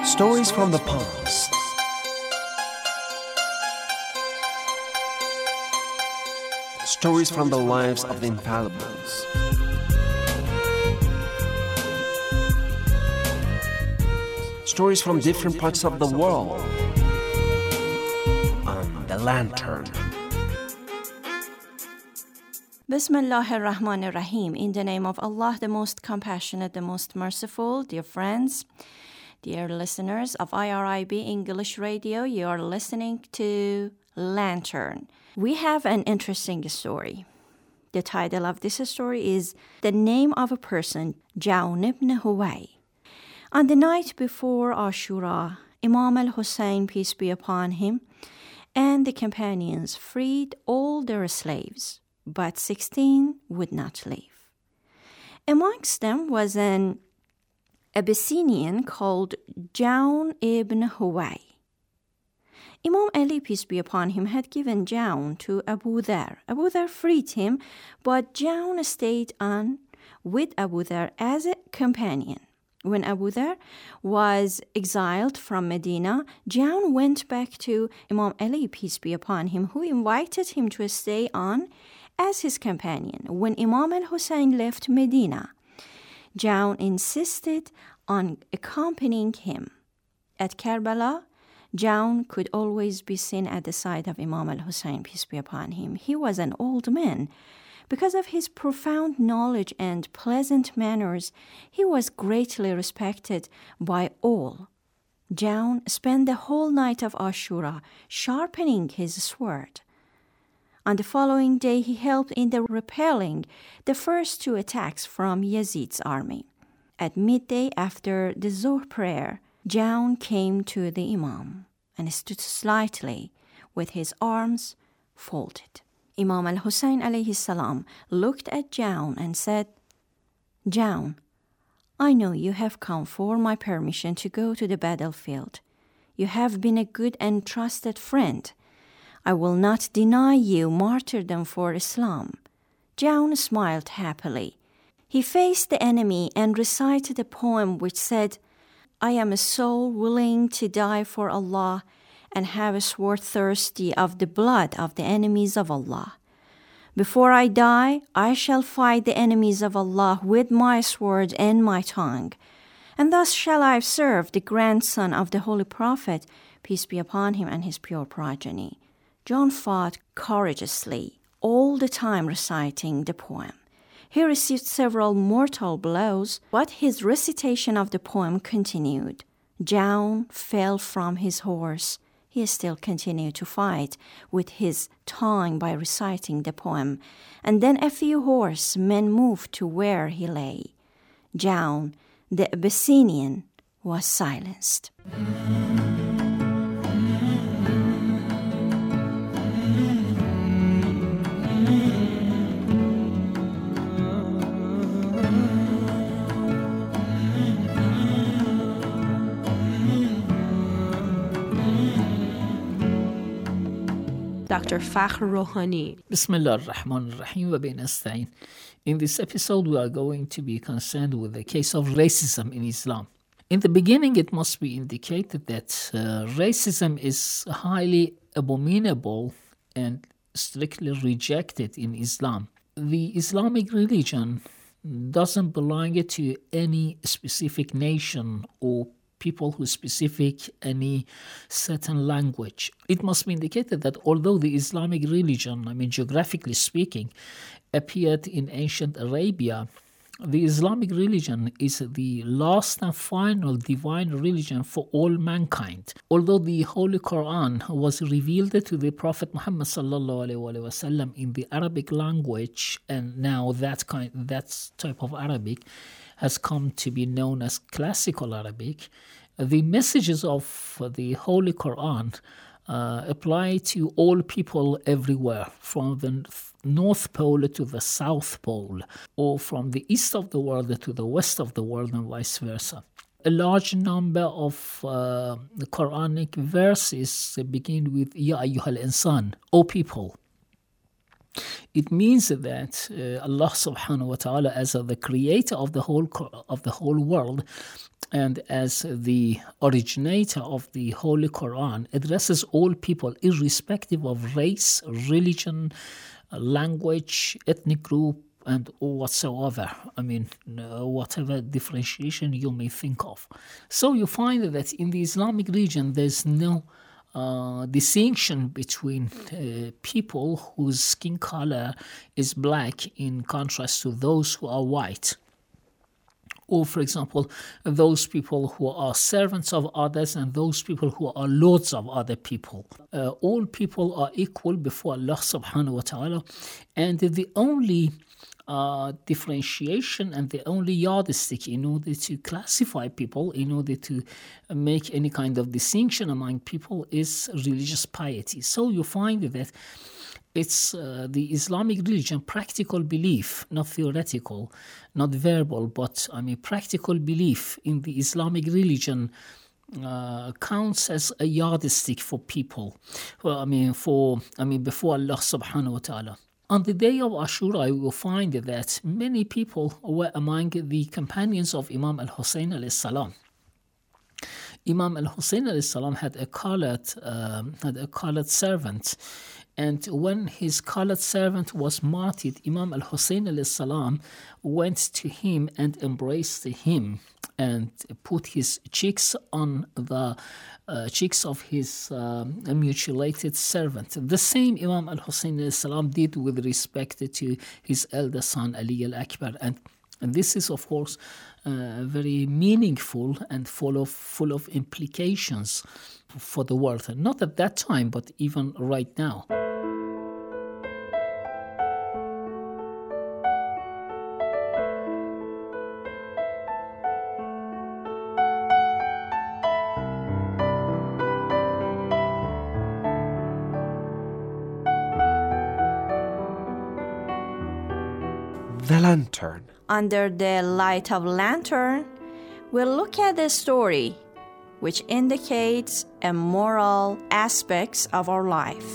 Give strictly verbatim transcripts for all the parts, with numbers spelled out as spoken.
Stories from the past. Stories from the lives of the infallibles. Stories from different parts of the world. On The Lantern. Bismillah ar-Rahman ar-Rahim. In the name of Allah, the most compassionate, the most merciful. Dear friends, dear listeners of I R I B English Radio, you are listening to Lantern. We have an interesting story. The title of this story is The Name of a Person, Ja'un ibn Huway. On the night before Ashura, Imam al-Hussein, peace be upon him, and the companions freed all their slaves, but sixteen would not leave. Amongst them was an Abyssinian called Ja'un ibn Huway. Imam Ali, peace be upon him, had given Ja'un to Abu Dharr. Abu Dharr freed him, but Ja'un stayed on with Abu Dharr as a companion. When Abu Dharr was exiled from Medina, Ja'un went back to Imam Ali, peace be upon him, who invited him to stay on as his companion. When Imam al-Hussein left Medina, Ja'un insisted on accompanying him. At Karbala, Ja'un could always be seen at the side of Imam al-Hussein, peace be upon him. He was an old man. Because of his profound knowledge and pleasant manners, he was greatly respected by all. Ja'un spent the whole night of Ashura sharpening his sword. On the following day, he helped in the repelling the first two attacks from Yazid's army. At midday, after the Zuhr prayer, Ja'un came to the Imam and stood slightly with his arms folded. Imam al-Hussein alayhi salam looked at Ja'un and said, Ja'un, I know you have come for my permission to go to the battlefield. You have been a good and trusted friend. I will not deny you martyrdom for Islam. Ja'un smiled happily. He faced the enemy and recited a poem which said, I am a soul willing to die for Allah and have a sword thirsty of the blood of the enemies of Allah. Before I die, I shall fight the enemies of Allah with my sword and my tongue. And thus shall I serve the grandson of the Holy Prophet, peace be upon him, and his pure progeny. Ja'un fought courageously, all the time reciting the poem. He received several mortal blows, but his recitation of the poem continued. Ja'un fell from his horse. He still continued to fight with his tongue by reciting the poem. And then a few horsemen moved to where he lay. Ja'un, the Abyssinian, was silenced. Doctor Fakhr Rouhani. Bismillah ar-Rahman ar-Rahim wa bihi nasta'in. In this episode, we are going to be concerned with the case of racism in Islam. In the beginning, it must be indicated that uh, racism is highly abominable and strictly rejected in Islam. The Islamic religion doesn't belong to any specific nation or people who specific any certain language. It must be indicated that although the Islamic religion, I mean geographically speaking, appeared in ancient Arabia, the Islamic religion is the last and final divine religion for all mankind. Although the Holy Quran was revealed to the Prophet Muhammad sallallahu alaihi wasallam in the Arabic language, and now that kind, that type of Arabic has come to be known as classical Arabic, the messages of the Holy Quran uh, apply to all people everywhere, from the North Pole to the South Pole, or from the east of the world to the west of the world, and vice versa. A large number of uh, the Quranic verses begin with Ya ayyuhal insan, O people. It means that uh, Allah subhanahu wa ta'ala, as uh, the creator of the whole of the whole world and as the originator of the Holy Quran, addresses all people irrespective of race, religion, language, ethnic group, and whatsoever. I mean, whatever differentiation you may think of. So you find that in the Islamic region, there's no uh, distinction between uh, people whose skin color is black in contrast to those who are white. Or, for example, those people who are servants of others and those people who are lords of other people. Uh, all people are equal before Allah subhanahu wa ta'ala, and the only uh, differentiation and the only yardstick in order to classify people, in order to make any kind of distinction among people, is religious piety. So you find that it's uh, the Islamic religion, practical belief, not theoretical, not verbal, but I mean practical belief in the Islamic religion uh, counts as a yardstick for people. Well, I mean, for I mean before Allah subhanahu wa ta'ala. On the day of Ashura, we will find that many people were among the companions of Imam al-Hussein alayhi salam. Imam al-Hussein alayhi salam had a colored um, had a colored servant. And when his colored servant was martyred, Imam al-Hussein alayhi salam went to him and embraced him and put his cheeks on the uh, cheeks of his um, mutilated servant. The same Imam al-Hussein alayhi salam did with respect to his elder son Ali al-Akbar. And, and this is, of course, uh, very meaningful and full of full of implications for the world. Not at that time, but even right now. The Lantern. Under the light of lantern, we'll look at the story which indicates a moral aspects of our life.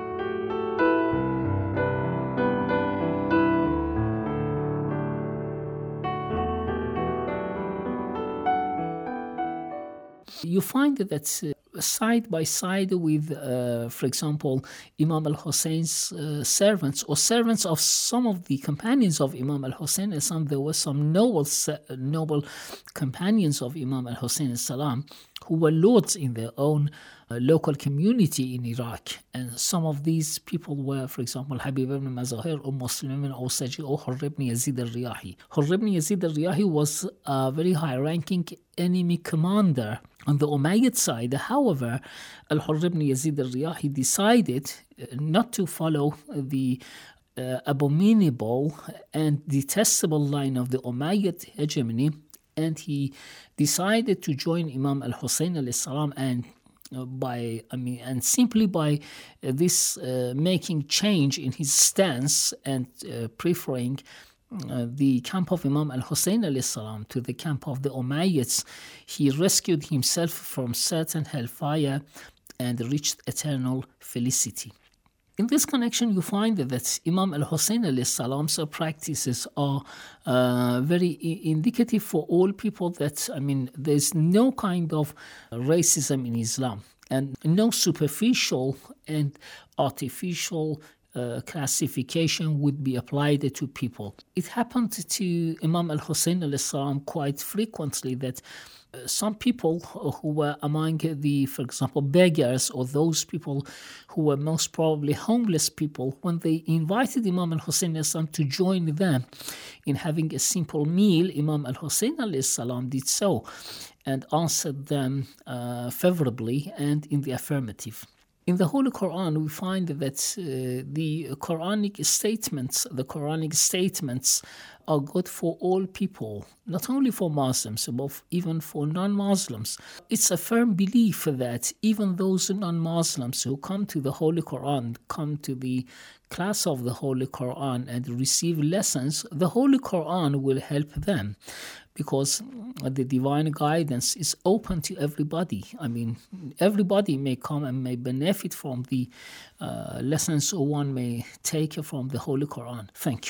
You find that uh, side by side with, uh, for example, Imam al-Hussein's uh, servants or servants of some of the companions of Imam al-Hussein, and some there were some noble noble companions of Imam al-Hussein salam who were lords in their own uh, local community in Iraq. And some of these people were, for example, Habib ibn Mazahir, or Muslim ibn Awsaji, or Hurr ibn Yazid al-Riyahi. Hurr ibn Yazid al-Riyahi was a very high-ranking enemy commander on the Umayyad side. However, Al-Hurr ibn Yazid al-Riyahi decided not to follow the uh, abominable and detestable line of the Umayyad hegemony, and he decided to join Imam al-Hussein alayhi salam, and uh, by I mean and simply by uh, this uh, making change in his stance and uh, preferring Uh, the camp of Imam al-Hussein alayhi salam to the camp of the Umayyads, he rescued himself from certain hellfire and reached eternal felicity. In this connection, you find that Imam al-Hussein alayhi salam's practices are uh, very I- indicative for all people that, I mean, there's no kind of racism in Islam and no superficial and artificial Uh, classification would be applied to people. It happened to Imam al-Hussein alayhi salam quite frequently that uh, some people who were among the, for example, beggars, or those people who were most probably homeless people, when they invited Imam al-Hussein alayhi salam to join them in having a simple meal, Imam al-Hussein alayhi salam did so and answered them uh, favorably and in the affirmative. In the Holy Quran, we find that uh, the Quranic statements, the Quranic statements are good for all people, not only for Muslims, but even for non-Muslims. It's a firm belief that even those non-Muslims who come to the Holy Quran, come to the class of the Holy Quran and receive lessons, the Holy Quran will help them. because the divine guidance is open to everybody. I mean, everybody may come and may benefit from the uh, lessons one may take from the Holy Quran. Thank you.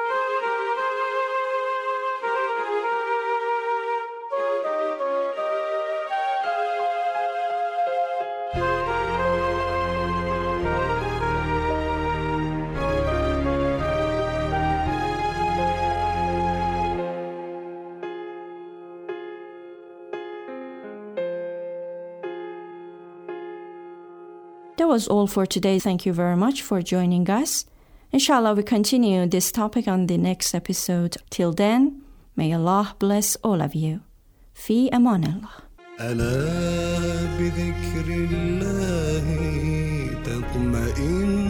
That was all for today. Thank you very much for joining us. Inshallah, we continue this topic on the next episode. Till then, may Allah bless all of you. Fi aman Allah. ألا بذكر الله تطمئن